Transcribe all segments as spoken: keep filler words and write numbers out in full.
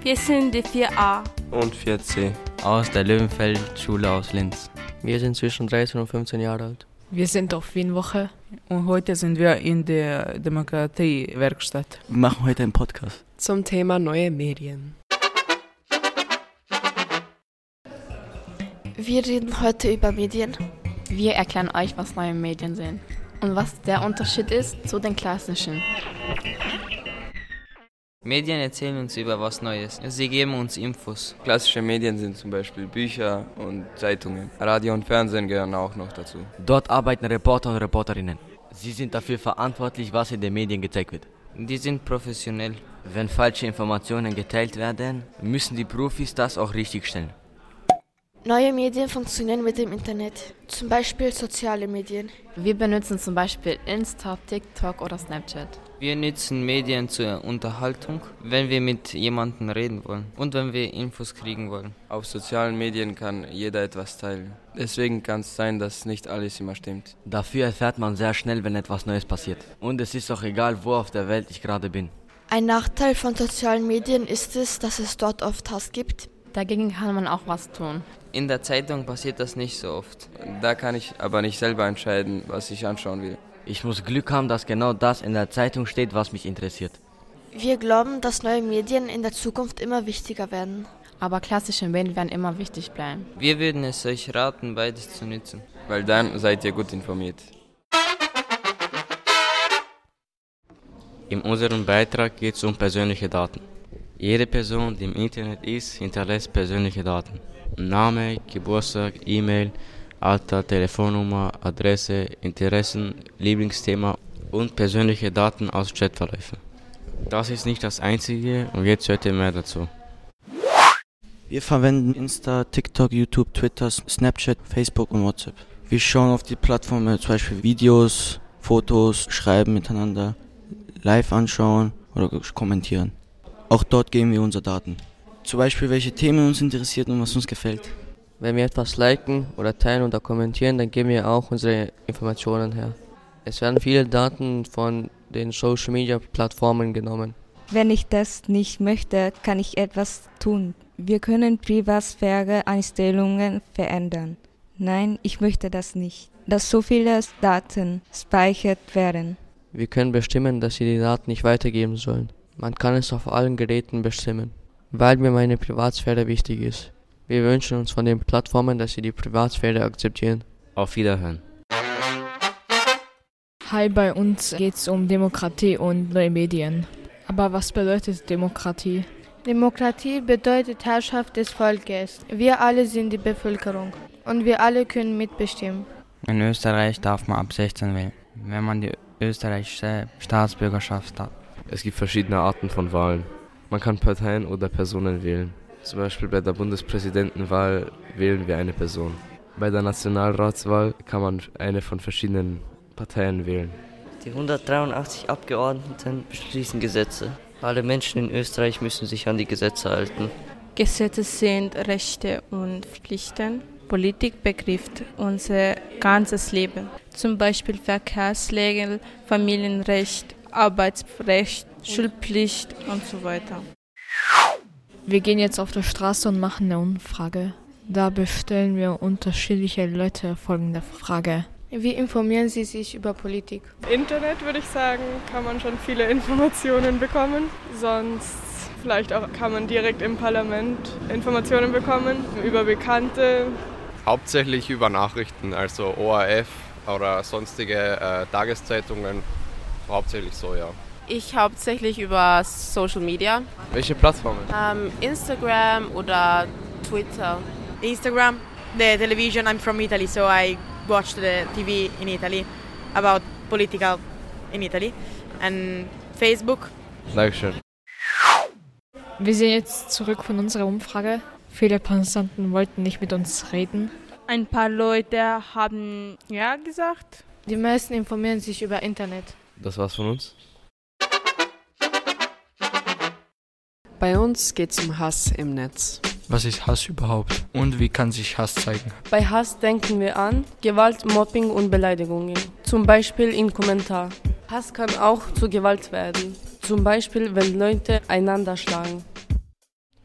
Wir sind die vier a und vier c aus der Löwenfeld-Schule aus Linz. Wir sind zwischen dreizehn und fünfzehn Jahre alt. Wir sind auf Wienwoche. Und heute sind wir in der Demokratiewerkstatt. Wir machen heute einen Podcast zum Thema neue Medien. Wir reden heute über Medien. Wir erklären euch, was neue Medien sind und was der Unterschied ist zu den klassischen. Medien erzählen uns über was Neues. Sie geben uns Infos. Klassische Medien sind zum Beispiel Bücher und Zeitungen. Radio und Fernsehen gehören auch noch dazu. Dort arbeiten Reporter und Reporterinnen. Sie sind dafür verantwortlich, was in den Medien gezeigt wird. Die sind professionell. Wenn falsche Informationen geteilt werden, müssen die Profis das auch richtigstellen. Neue Medien funktionieren mit dem Internet, zum Beispiel soziale Medien. Wir benutzen zum Beispiel Insta, TikTok oder Snapchat. Wir nutzen Medien zur Unterhaltung, wenn wir mit jemandem reden wollen und wenn wir Infos kriegen wollen. Auf sozialen Medien kann jeder etwas teilen. Deswegen kann es sein, dass nicht alles immer stimmt. Dafür erfährt man sehr schnell, wenn etwas Neues passiert. Und es ist auch egal, wo auf der Welt ich gerade bin. Ein Nachteil von sozialen Medien ist es, dass es dort oft Hass gibt. Dagegen kann man auch was tun. In der Zeitung passiert das nicht so oft. Da kann ich aber nicht selber entscheiden, was ich anschauen will. Ich muss Glück haben, dass genau das in der Zeitung steht, was mich interessiert. Wir glauben, dass neue Medien in der Zukunft immer wichtiger werden. Aber klassische Medien werden immer wichtig bleiben. Wir würden es euch raten, beides zu nutzen. Weil dann seid ihr gut informiert. In unserem Beitrag geht es um persönliche Daten. Jede Person, die im Internet ist, hinterlässt persönliche Daten. Name, Geburtstag, E-Mail, Alter, Telefonnummer, Adresse, Interessen, Lieblingsthema und persönliche Daten aus Chatverläufen. Das ist nicht das Einzige und jetzt hört ihr mehr dazu. Wir verwenden Insta, TikTok, YouTube, Twitter, Snapchat, Facebook und WhatsApp. Wir schauen auf die Plattformen zum Beispiel Videos, Fotos, schreiben miteinander, live anschauen oder kommentieren. Auch dort geben wir unsere Daten. Zum Beispiel, welche Themen uns interessiert und was uns gefällt. Wenn wir etwas liken oder teilen oder kommentieren, dann geben wir auch unsere Informationen her. Es werden viele Daten von den Social Media Plattformen genommen. Wenn ich das nicht möchte, kann ich etwas tun. Wir können Privatsphäre-Einstellungen verändern. Nein, ich möchte das nicht, dass so viele Daten speichert werden. Wir können bestimmen, dass sie die Daten nicht weitergeben sollen. Man kann es auf allen Geräten bestimmen, weil mir meine Privatsphäre wichtig ist. Wir wünschen uns von den Plattformen, dass sie die Privatsphäre akzeptieren. Auf Wiederhören. Hi, bei uns geht es um Demokratie und neue Medien. Aber was bedeutet Demokratie? Demokratie bedeutet Herrschaft des Volkes. Wir alle sind die Bevölkerung und wir alle können mitbestimmen. In Österreich darf man ab sechzehn wählen, wenn man die österreichische Staatsbürgerschaft hat. Es gibt verschiedene Arten von Wahlen. Man kann Parteien oder Personen wählen. Zum Beispiel bei der Bundespräsidentenwahl wählen wir eine Person. Bei der Nationalratswahl kann man eine von verschiedenen Parteien wählen. Die hundertdreiundachtzig Abgeordneten beschließen Gesetze. Alle Menschen in Österreich müssen sich an die Gesetze halten. Gesetze sind Rechte und Pflichten. Politik betrifft unser ganzes Leben. Zum Beispiel Verkehrsregeln, Familienrecht, Arbeitsrecht, Schulpflicht und so weiter. Wir gehen jetzt auf der Straße und machen eine Umfrage. Dabei stellen wir unterschiedliche Leute folgende Frage. Wie informieren Sie sich über Politik? Internet, würde ich sagen, kann man schon viele Informationen bekommen. Sonst vielleicht auch kann man direkt im Parlament Informationen bekommen über Bekannte. Hauptsächlich über Nachrichten, also O R F oder sonstige äh, Tageszeitungen. Hauptsächlich so, ja. Ich hauptsächlich über Social Media. Welche Plattformen? Um, Instagram oder Twitter. Instagram, the television. I'm from Italy, so I watch the T V in Italy about political in Italy. And Facebook. Dankeschön. Wir sind jetzt zurück von unserer Umfrage. Viele Passanten wollten nicht mit uns reden. Ein paar Leute haben ja gesagt. Die meisten informieren sich über Internet. Das war's von uns. Bei uns geht's um Hass im Netz. Was ist Hass überhaupt und wie kann sich Hass zeigen? Bei Hass denken wir an Gewalt, Mobbing und Beleidigungen. Zum Beispiel in Kommentar. Hass kann auch zu Gewalt werden. Zum Beispiel, wenn Leute einander schlagen.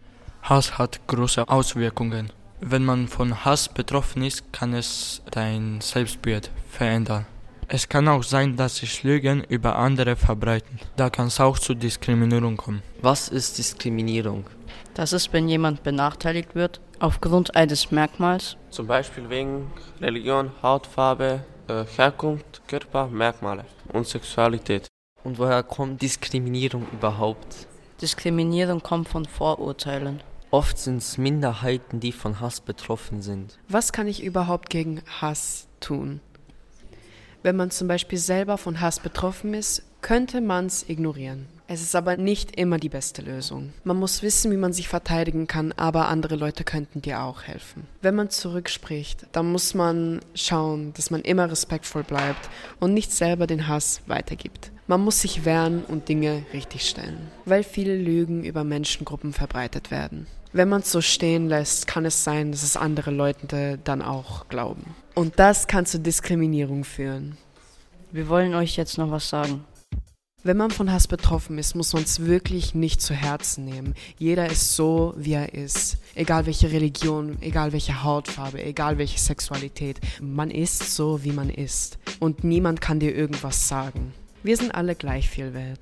Hass hat große Auswirkungen. Wenn man von Hass betroffen ist, kann es dein Selbstbild verändern. Es kann auch sein, dass sich Lügen über andere verbreiten. Da kann es auch zu Diskriminierung kommen. Was ist Diskriminierung? Das ist, wenn jemand benachteiligt wird aufgrund eines Merkmals. Zum Beispiel wegen Religion, Hautfarbe, äh, Herkunft, Körper, Merkmale und Sexualität. Und woher kommt Diskriminierung überhaupt? Diskriminierung kommt von Vorurteilen. Oft sind es Minderheiten, die von Hass betroffen sind. Was kann ich überhaupt gegen Hass tun? Wenn man zum Beispiel selber von Hass betroffen ist, könnte man es ignorieren. Es ist aber nicht immer die beste Lösung. Man muss wissen, wie man sich verteidigen kann, aber andere Leute könnten dir auch helfen. Wenn man zurückspricht, dann muss man schauen, dass man immer respektvoll bleibt und nicht selber den Hass weitergibt. Man muss sich wehren und Dinge richtigstellen, weil viele Lügen über Menschengruppen verbreitet werden. Wenn man es so stehen lässt, kann es sein, dass es andere Leute dann auch glauben. Und das kann zu Diskriminierung führen. Wir wollen euch jetzt noch was sagen. Wenn man von Hass betroffen ist, muss man es wirklich nicht zu Herzen nehmen. Jeder ist so, wie er ist. Egal welche Religion, egal welche Hautfarbe, egal welche Sexualität. Man ist so, wie man ist. Und niemand kann dir irgendwas sagen. Wir sind alle gleich viel wert.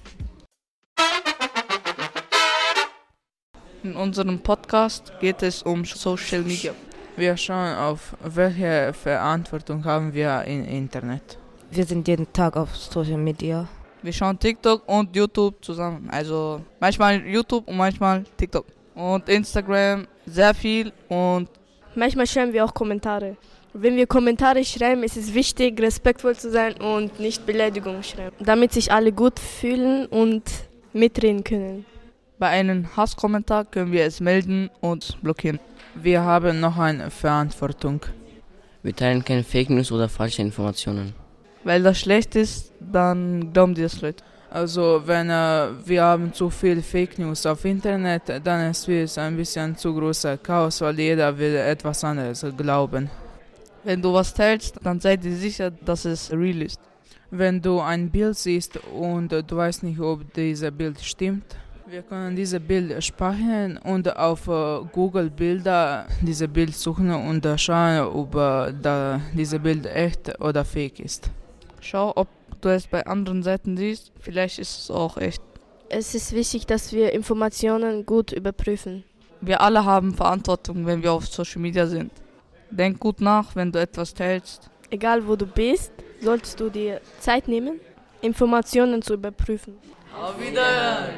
In unserem Podcast geht es um Social Media. Wir schauen auf, welche Verantwortung haben wir im Internet. Wir sind jeden Tag auf Social Media. Wir schauen TikTok und YouTube zusammen. Also manchmal YouTube und manchmal TikTok. Und Instagram sehr viel und manchmal schreiben wir auch Kommentare. Wenn wir Kommentare schreiben, ist es wichtig, respektvoll zu sein und nicht Beleidigungen schreiben, damit sich alle gut fühlen und mitreden können. Bei einem Hasskommentar können wir es melden und blockieren. Wir haben noch eine Verantwortung. Wir teilen keine Fake News oder falsche Informationen. Weil das schlecht ist, dann glauben die das Leute. Also wenn äh, wir haben zu viel Fake News auf Internet, dann ist es ein bisschen zu großer Chaos, weil jeder will etwas anderes glauben. Wenn du was teilst, dann sei dir sicher, dass es real ist. Wenn du ein Bild siehst und äh, du weißt nicht, ob dieses Bild stimmt, wir können dieses Bild speichern und auf äh, Google Bilder dieses Bild suchen und äh, schauen, ob äh, da, dieses Bild echt oder fake ist. Schau, ob du es bei anderen Seiten siehst, vielleicht ist es auch echt. Es ist wichtig, dass wir Informationen gut überprüfen. Wir alle haben Verantwortung, wenn wir auf Social Media sind. Denk gut nach, wenn du etwas teilst. Egal wo du bist, solltest du dir Zeit nehmen, Informationen zu überprüfen. Auf Wiedersehen!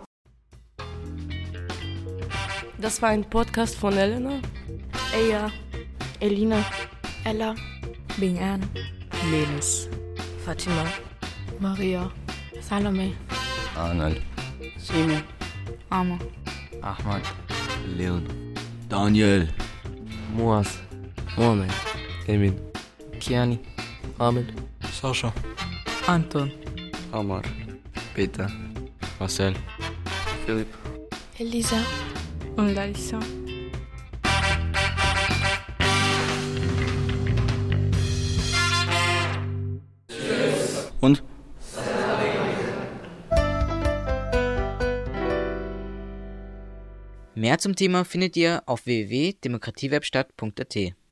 Das war ein Podcast von Elena, Eya, Elina, Ella, Bing-An, Melis, Fatima, Maria, Salome, Arnold, Simon, Amma, Ahmad, Leon, Daniel, Muaz, Mohamed, Emin, Kiani, Ahmed, Sascha, Anton, Omar, Peter, Marcel, Philipp, Elisa und Larissa. Und? Mehr zum Thema findet ihr auf w w w punkt demokratiewebstadt punkt a t.